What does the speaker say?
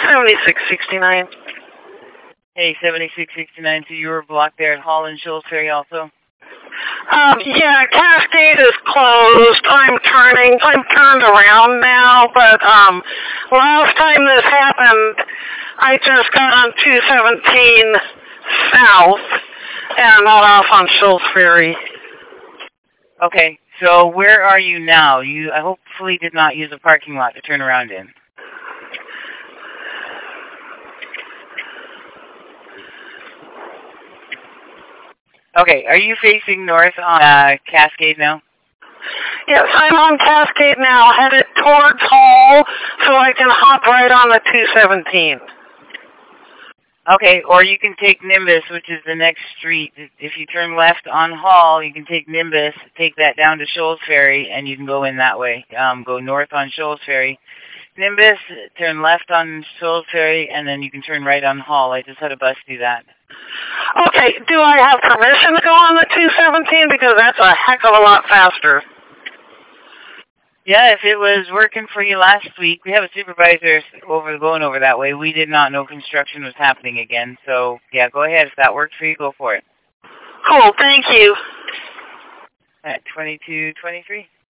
7669. Hey, 7669, so you were blocked there at Hall and Shoals Ferry also? Yeah, Cascade is closed. I'm turned around now, but last time this happened, I just got on 217 south and got off on Shoals Ferry. Okay, so where are you now? You hopefully did not use a parking lot to turn around in. Okay, are you facing north on Cascade now? Yes, I'm on Cascade now, headed towards Hall, so I can hop right on the 217. Okay, or you can take Nimbus, which is the next street. If you turn left on Hall, you can take Nimbus, take that down to Shoals Ferry, and you can go in that way. Go north on Shoals Ferry. Nimbus, turn left on Shoals Ferry, and then you can turn right on Hall. I just had a bus do that. Okay, do I have permission to go on the 217? Because that's a heck of a lot faster. Yeah, if it was working for you last week, we have a supervisor going over that way. We did not know construction was happening again. So, yeah, go ahead. If that works for you, go for it. Cool, thank you. At 2223.